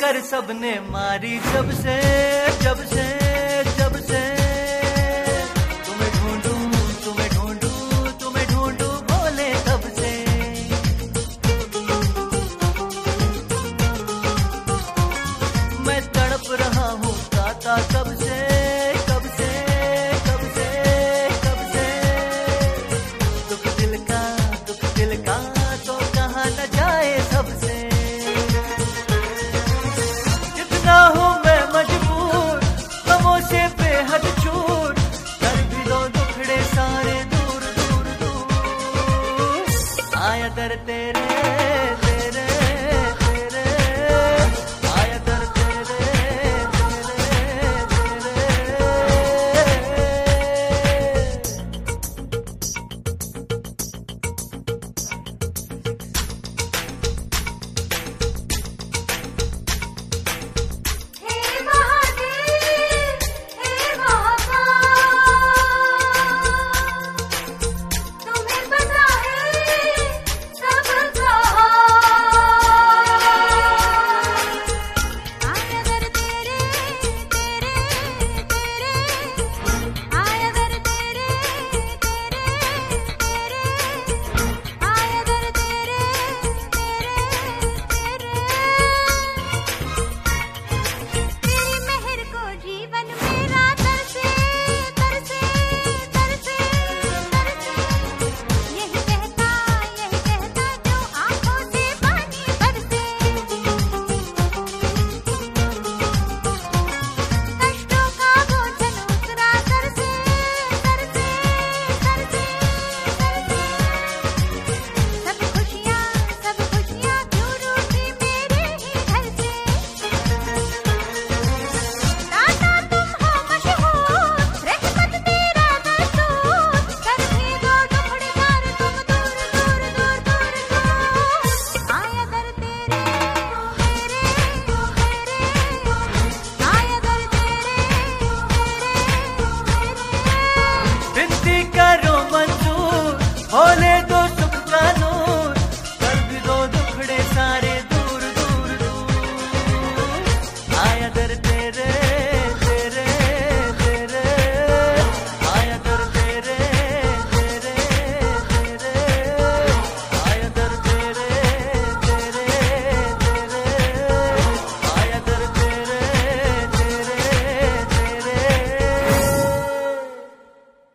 ठोकर सबने मारी जब से जब से जब से तुम्हें ढूंढूं तुम्हें ढूंढूं तुम्हें ढूंढूं बोले तब से। मैं तड़प रहा हूँ गाता कब से कब से कब से कब से। दुख दिल का तो कहाँ न जाए सबसे। जितना हूँ मैं मजबूर गमों से बेहद चूर, कर भी दो दुखड़े सारे दूर दूर दूर। आया दर तेरे